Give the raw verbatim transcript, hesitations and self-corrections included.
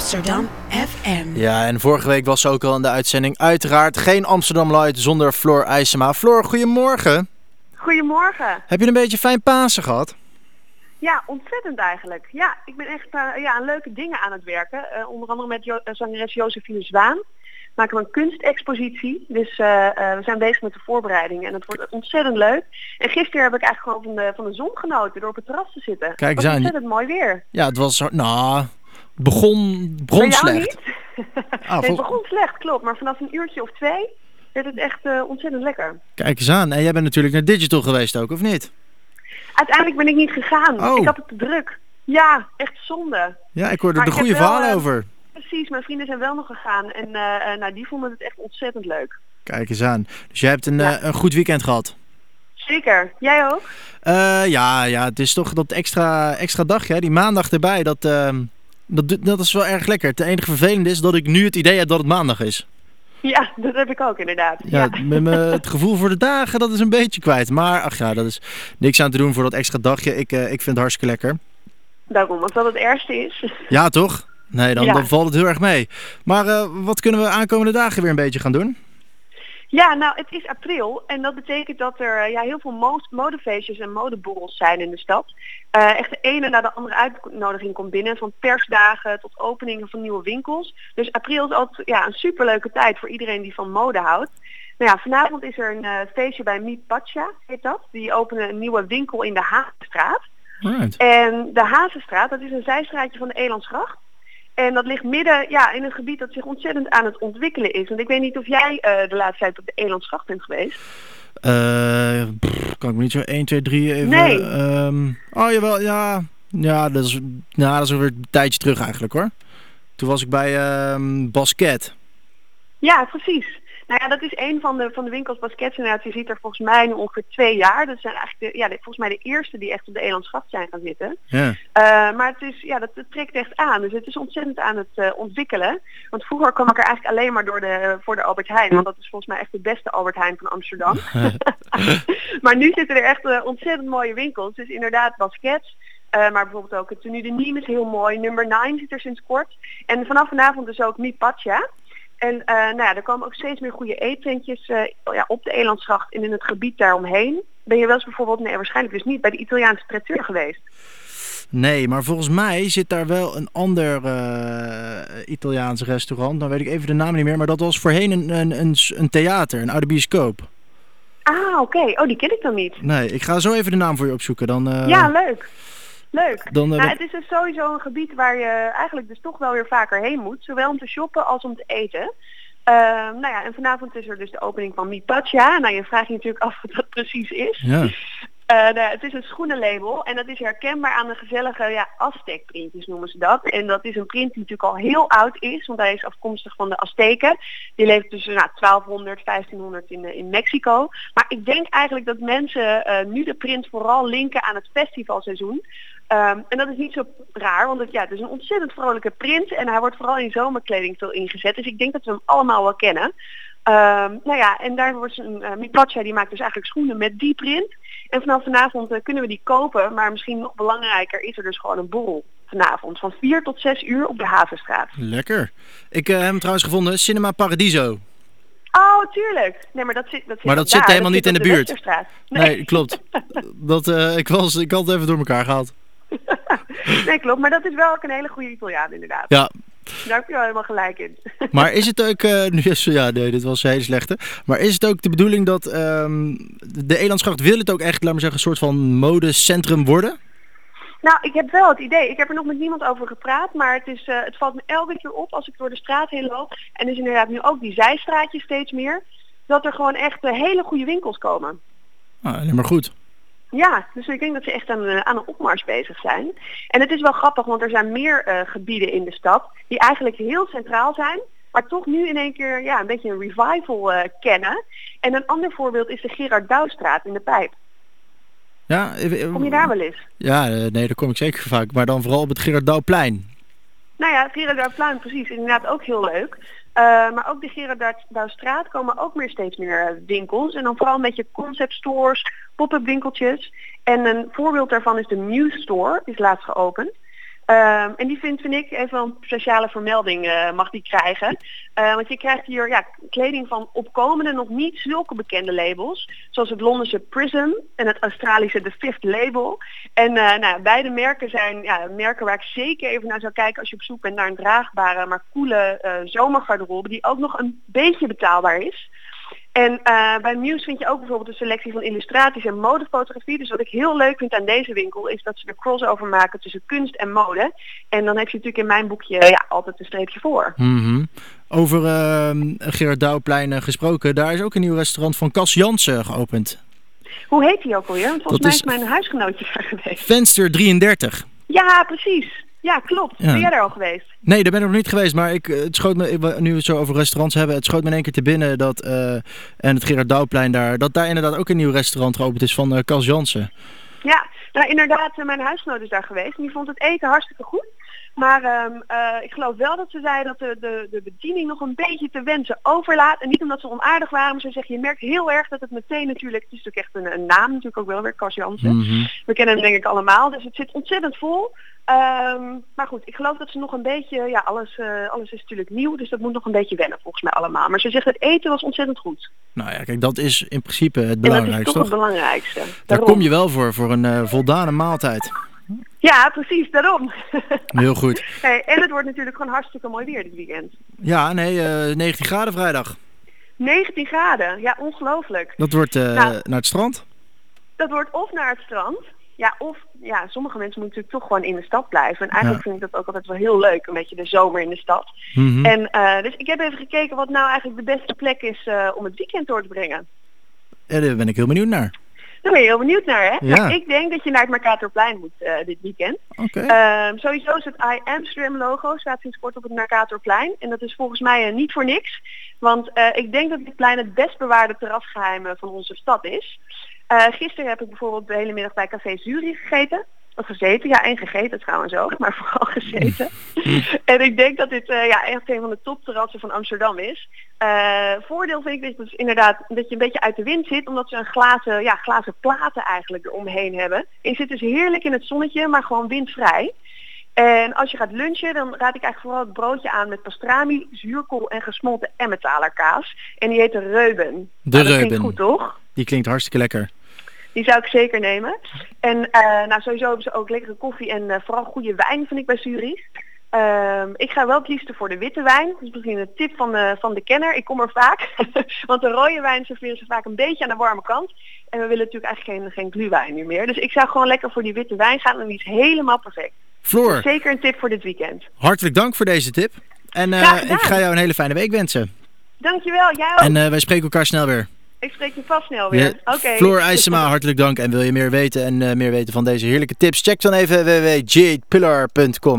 Amsterdam F M. Ja, en vorige week was ze ook al in de uitzending. Uiteraard geen Amsterdam Light zonder Floor IJsema. Floor, goedemorgen. Goedemorgen. Heb je een beetje fijn Pasen gehad? Ja, ontzettend eigenlijk. Ja, ik ben echt uh, ja, aan leuke dingen aan het werken. Uh, onder andere met jo- zangeres Josephine Zwaan. Maken we een kunstexpositie. Dus uh, uh, we zijn bezig met de voorbereiding en het wordt ontzettend leuk. En gisteren heb ik eigenlijk gewoon van de, van de zon genoten door op het terras te zitten. Kijk eens het was aan. ontzettend mooi weer. Ja, het was... Nou, het begon, begon Bij jou slecht. niet? Ah, nee, vol... het begon slecht, klopt. Maar vanaf een uurtje of twee werd het echt uh, ontzettend lekker. Kijk eens aan. En jij bent natuurlijk naar Digital geweest ook, of niet? Uiteindelijk ben ik niet gegaan. Oh. Ik had het te druk. Ja, echt zonde. Ja, ik hoorde Maar er ik goede heb wel, verhalen uh, over. Precies, mijn vrienden zijn wel nog gegaan. En uh, uh, nou, die vonden het echt ontzettend leuk. Kijk eens aan. Dus jij hebt een, Ja. uh, een goed weekend gehad? Zeker. Jij ook? Uh, ja, ja, het is toch dat extra, extra dagje, hè? Die maandag erbij. Dat, uh, dat, dat is wel erg lekker. Het enige vervelende is dat ik nu het idee heb dat het maandag is. Ja, dat heb ik ook inderdaad. Ja, Ja. met me, het gevoel voor de dagen, dat is een beetje kwijt. Maar ach ja, dat is niks aan te doen voor dat extra dagje. Ik, uh, ik vind het hartstikke lekker. Daarom, als dat het ergste is. Ja, toch? Nee, dan, Ja. dan valt het heel erg mee. Maar uh, wat kunnen we aankomende dagen weer een beetje gaan doen? Ja, nou, het is april en dat betekent dat er uh, ja, heel veel mo- modefeestjes en modeborrels zijn in de stad. Uh, echt de ene na de andere uitnodiging komt binnen, van persdagen tot openingen van nieuwe winkels. Dus april is altijd ja, een superleuke tijd voor iedereen die van mode houdt. Nou ja, vanavond is er een uh, feestje bij Mi Pacha, heet dat. Die openen een nieuwe winkel in de Hazenstraat. Right. En de Hazenstraat, dat is een zijstraatje van de Elandsgracht. En dat ligt midden ja, in een gebied dat zich ontzettend aan het ontwikkelen is. Want ik weet niet of jij uh, de laatste tijd op de Elandsgracht bent geweest. Uh, pff, kan ik me niet zo één, twee, drie even... Nee. Um, oh jawel, ja. Ja, dat is, nou, dat is alweer een tijdje terug eigenlijk hoor. Toen was ik bij um, Basket. Ja, precies. Nou ja, dat is een van de, van de winkels Basket. Inderdaad, je ziet er volgens mij nu ongeveer twee jaar. Dat zijn eigenlijk de, ja, de, volgens mij de eerste die echt op de Elandsgracht zijn gaan zitten. Ja. Uh, maar het is, ja, dat, dat trekt echt aan. Dus het is ontzettend aan het uh, ontwikkelen. Want vroeger kwam ik er eigenlijk alleen maar door de, voor de Albert Heijn. Want dat is volgens mij echt de beste Albert Heijn van Amsterdam. Maar nu zitten er echt uh, ontzettend mooie winkels. Dus inderdaad Basket. Uh, maar bijvoorbeeld ook het Tenue de Nîmes is heel mooi. Number nine zit er sinds kort. En vanaf vanavond dus ook Mi Pacha. En uh, nou ja, er komen ook steeds meer goede eetentjes uh, ja, op de Elandsgracht en in het gebied daaromheen. Ben je wel eens bijvoorbeeld, nee waarschijnlijk dus niet, bij de Italiaanse traiteur geweest? Nee, maar volgens mij zit daar wel een ander uh, Italiaans restaurant. Dan weet ik even de naam niet meer, maar dat was voorheen een, een, een, een theater, een oude bioscoop. Ah, oké. Okay. Oh, die ken ik dan niet. Nee, ik ga zo even de naam voor je opzoeken. Dan, uh... Ja, leuk. Leuk. Dan, uh, nou, het is dus sowieso een gebied waar je eigenlijk dus toch wel weer vaker heen moet. Zowel om te shoppen als om te eten. Uh, nou ja, en vanavond is er dus de opening van Mi Pacha. Nou, je vraagt je natuurlijk af wat dat precies is. Ja. Uh, nou, het is een schoenenlabel en dat is herkenbaar aan de gezellige ja, Aztec printjes noemen ze dat. En dat is een print die natuurlijk al heel oud is, want hij is afkomstig van de Azteken. Die leeft tussen nou, twaalfhonderd, vijftienhonderd in, in Mexico. Maar ik denk eigenlijk dat mensen uh, nu de print vooral linken aan het festivalseizoen. Um, en dat is niet zo raar, want het, ja, het is een ontzettend vrolijke print en hij wordt vooral in zomerkleding veel ingezet. Dus ik denk dat we hem allemaal wel kennen. Um, nou ja, en daar wordt een uh, Mi Pacha, die maakt dus eigenlijk schoenen met die print. En vanaf vanavond uh, kunnen we die kopen, maar misschien nog belangrijker is er dus gewoon een borrel vanavond. Van vier tot zes uur op de Havenstraat. Lekker. Ik uh, heb hem trouwens gevonden, Cinema Paradiso. Oh, tuurlijk. Nee, maar dat zit, dat zit maar dat daar. zit helemaal dat niet zit in de, de buurt. Nee. nee, klopt. dat, uh, ik, was, ik had het even door elkaar gehaald. Nee, klopt. Maar dat is wel ook een hele goede Italiaan inderdaad. Ja. Daar heb je wel helemaal gelijk in. Maar is het ook, uh, nu is, ja nee, dit was een hele slechte. Maar is het ook de bedoeling dat um, de Elandsgracht wil het ook echt, laat maar zeggen, een soort van modecentrum worden? Nou, ik heb wel het idee. Ik heb er nog met niemand over gepraat, maar het, is, uh, het valt me elke keer op als ik door de straat heen loop. En dus inderdaad nu ook die zijstraatjes steeds meer. Dat er gewoon echt uh, hele goede winkels komen. Ah, alleen maar goed. Ja, dus ik denk dat ze echt aan, uh, aan een opmars bezig zijn. En het is wel grappig, want er zijn meer uh, gebieden in de stad die eigenlijk heel centraal zijn, maar toch nu in één keer ja, een beetje een revival uh, kennen. En een ander voorbeeld is de Gerard Douwstraat in de Pijp. Ja, uh, kom je daar wel eens? Ja, uh, nee, daar kom ik zeker vaak. Maar dan vooral op het Gerard Douwplein. Nou ja, het Gerard Douwplein precies, inderdaad ook heel leuk. Uh, maar ook de Gerard Douwstraat komen ook meer steeds meer uh, winkels. En dan vooral een beetje concept stores, pop-up winkeltjes. En een voorbeeld daarvan is de Muse Store, die is laatst geopend. Um, en die vind, vind ik even een speciale vermelding uh, mag die krijgen. Uh, want je krijgt hier ja, kleding van opkomende, nog niet zulke bekende labels. Zoals het Londense Prism en het Australische The Fifth Label. En uh, nou, beide merken zijn ja, merken waar ik zeker even naar zou kijken als je op zoek bent naar een draagbare, maar coole uh, zomergarderobe die ook nog een beetje betaalbaar is. En uh, bij Muse vind je ook bijvoorbeeld een selectie van illustraties en modefotografie. Dus wat ik heel leuk vind aan deze winkel is dat ze de crossover maken tussen kunst en mode. En dan heb je natuurlijk in mijn boekje ja, altijd een streepje voor. Mm-hmm. Over uh, Gerard Douwplein uh, gesproken, daar is ook een nieuw restaurant van Cas Jansen geopend. Hoe heet die ook alweer? Want volgens dat mij is mijn huisgenootje daar geweest. Venster drieëndertig. Ja, precies. Ja, klopt. Ja. Ben jij daar al geweest? Nee, daar ben ik nog niet geweest. Maar ik, het schoot me, nu we het zo over restaurants hebben, het schoot me in één keer te binnen dat, uh, en het Gerard Douwplein daar, dat daar inderdaad ook een nieuw restaurant geopend is van uh, Cas Jansen. Ja, nou inderdaad, mijn huisgenoot is daar geweest en die vond het eten hartstikke goed. Maar um, uh, ik geloof wel dat ze zei dat de, de, de bediening nog een beetje te wensen overlaat. En niet omdat ze onaardig waren, maar ze zeggen, je merkt heel erg dat het meteen natuurlijk, het is natuurlijk echt een, een naam natuurlijk ook wel weer, Cas Jansen. Mm-hmm. We kennen hem denk ik allemaal, dus het zit ontzettend vol. Um, maar goed, ik geloof dat ze nog een beetje, ja alles, uh, alles is natuurlijk nieuw, dus dat moet nog een beetje wennen volgens mij allemaal. Maar ze zegt het eten was ontzettend goed. Nou ja, kijk, dat is in principe het belangrijkste. En dat is toch, toch? het belangrijkste. Daarom. Daar kom je wel voor, voor een uh, voldane maaltijd. Ja, precies, daarom. Heel goed. Hey, en het wordt natuurlijk gewoon hartstikke mooi weer dit weekend. Ja, nee, uh, negentien graden vrijdag. negentien graden, ja, ongelooflijk. Dat wordt uh, nou, naar het strand? Dat wordt of naar het strand. Ja, of ja, sommige mensen moeten natuurlijk toch gewoon in de stad blijven. En eigenlijk ja. vind ik dat ook altijd wel heel leuk, een beetje de zomer in de stad. Mm-hmm. En uh, dus ik heb even gekeken wat nou eigenlijk de beste plek is uh, om het weekend door te brengen. Ja, daar ben ik heel benieuwd naar. Daar ben je heel benieuwd naar, hè? Ja. Nou, ik denk dat je naar het Mercatorplein moet uh, dit weekend. Okay. Uh, sowieso is het I Amsterdam logo, staat sinds kort op het Mercatorplein. En dat is volgens mij uh, niet voor niks. Want uh, ik denk dat dit plein het best bewaarde terrasgeheim van onze stad is. Uh, gisteren heb ik bijvoorbeeld de hele middag bij Café Zurich gegeten. Of gezeten, ja, en gegeten trouwens ook, maar vooral gezeten. En ik denk dat dit uh, ja, echt een van de topterrassen van Amsterdam is. Uh, voordeel vind ik dus inderdaad dat je een beetje uit de wind zit, omdat ze een glazen, ja, glazen platen eigenlijk eromheen hebben. En je zit dus heerlijk in het zonnetje, maar gewoon windvrij. En als je gaat lunchen, dan raad ik eigenlijk vooral het broodje aan met pastrami, zuurkool en gesmolten Emmentaler kaas. En die heet de Reuben. De nou, dat Reuben. klinkt goed, toch? Die klinkt hartstikke lekker. Die zou ik zeker nemen. En uh, nou, sowieso hebben ze ook lekkere koffie en uh, vooral goede wijn vind ik bij Zurich. Uh, ik ga wel het liefste voor de witte wijn. Dat is misschien een tip van de, van de kenner. Ik kom er vaak. Want de rode wijn serveren ze vaak een beetje aan de warme kant. En we willen natuurlijk eigenlijk geen, geen glühwein nu meer. Dus ik zou gewoon lekker voor die witte wijn gaan en die is helemaal perfect. Floor. Dus zeker een tip voor dit weekend. Hartelijk dank voor deze tip. En uh, ik ga jou een hele fijne week wensen. Dankjewel, jij ook. En uh, wij spreken elkaar snel weer. Ik spreek je vast snel weer. Ja. Oké. Okay. Floor IJsema, hartelijk dank. En wil je meer weten en uh, meer weten van deze heerlijke tips? Check dan even w w w punt jade pillar punt com.